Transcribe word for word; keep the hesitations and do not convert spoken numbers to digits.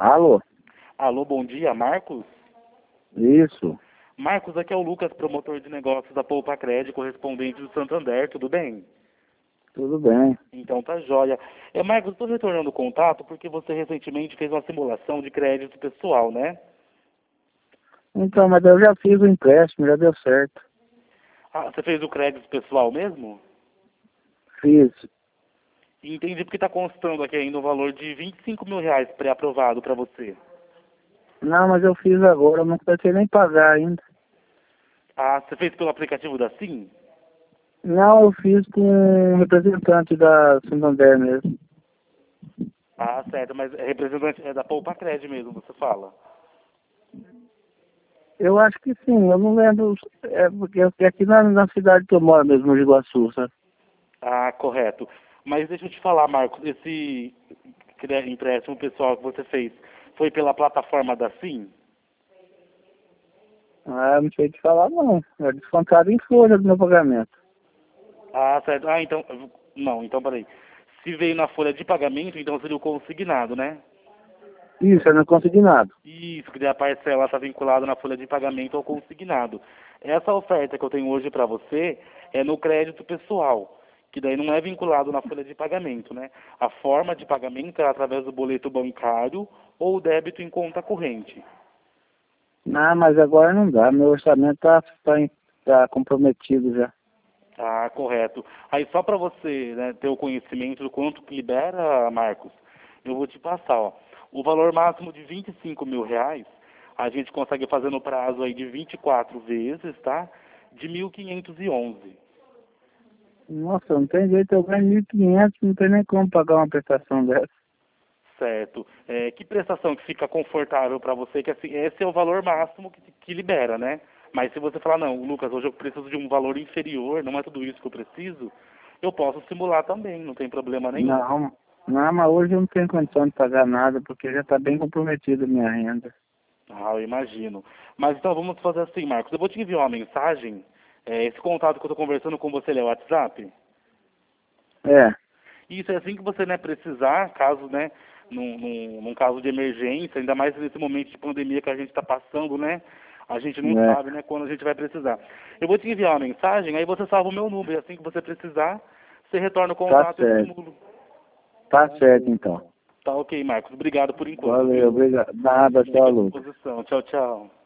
Alô? Alô, bom dia, Marcos? Isso, Marcos, aqui é o Lucas, promotor de negócios da Poupa Crédito, correspondente do Santander, tudo bem? tudo bem. Então tá jóia. É, Marcos, estou retornando o contato porque você recentemente fez uma simulação de crédito pessoal, né? Então, mas eu já fiz o empréstimo, já deu certo. Ah, você fez o crédito pessoal mesmo? Fiz. E entendi porque está constando aqui ainda um valor de vinte e cinco mil reais pré-aprovado para você. Não, mas eu fiz agora, eu não pensei nem pagar ainda. Ah, você fez pelo aplicativo da Sim? Não, eu fiz com um representante da Santander mesmo. Ah, certo, mas é representante é da Poupa Crédito mesmo, você fala. Eu acho que sim, eu não lembro, é porque é aqui na, na cidade que eu moro mesmo, no Iguaçu, sabe? Ah, correto. Mas deixa eu te falar, Marcos, esse cre- empréstimo pessoal que você fez foi pela plataforma da Sim? Ah, não sei te falar não, é descontado em folha do meu pagamento. Ah, certo. Ah, então, não, então peraí. Se veio na folha de pagamento, então seria o consignado, né? Isso, eu não consegui nada. Isso, que daí a parcela está vinculada na folha de pagamento ao consignado. Essa oferta que eu tenho hoje para você é no crédito pessoal, que daí não é vinculado na folha de pagamento, né? A forma de pagamento é através do boleto bancário ou débito em conta corrente. Não, mas agora não dá, meu orçamento tá, tá, em- tá comprometido já. Ah, correto. Aí só para você, né, ter o conhecimento do quanto que libera, Marcos, eu vou te passar, ó. O valor máximo de vinte e cinco mil reais, a gente consegue fazer no prazo aí de vinte e quatro vezes, tá? De mil quinhentos e onze. Nossa, não tem jeito, eu ganho mil e quinhentos, não tem nem como pagar uma prestação dessa. Certo. É, que prestação que fica confortável para você, que assim, esse é o valor máximo que, que libera, né? Mas se você falar, não, Lucas, hoje eu preciso de um valor inferior, não é tudo isso que eu preciso, eu posso simular também, não tem problema nenhum. Não, não, mas hoje eu não tenho condição de pagar nada, porque já está bem comprometida a minha renda. Ah, eu imagino. Mas então vamos fazer assim, Marcos. Eu vou te enviar uma mensagem. É, esse contato que eu estou conversando com você ele é o WhatsApp. É, Isso é assim que você né, precisar, caso, né, num, num, num caso de emergência, ainda mais nesse momento de pandemia que a gente está passando, né? A gente não né? sabe, né, quando a gente vai precisar. Eu vou te enviar uma mensagem, aí você salva o meu número. E assim que você precisar, você retorna o Tá contato e eu certo. simulo. Tá certo, então. Tá ok, Marcos. Obrigado por enquanto, Valeu, viu? obrigado. Nada, Fica tchau, à Lucas. disposição. Tchau, tchau.